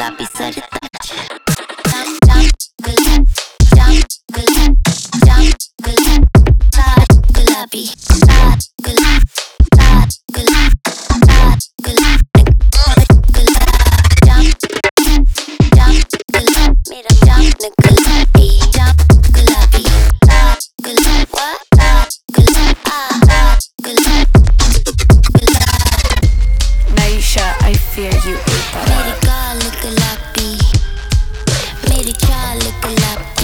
गुलाबी सरताज जाम जाम गुलाब जाम गुलाब जाम गुलाब लाल गुलाबी लाल गुलाब लाल गुलाब लाल गुलाब गुलाब जाम जाम गुलाब मेरा जाम गुलाबी जाम गुलाबी लाल गुलाब लाल गुलाब लाल गुलाब Naisha, I fear you ate that. मेरी गाल गुलाबी मेरी चाल गुलाबी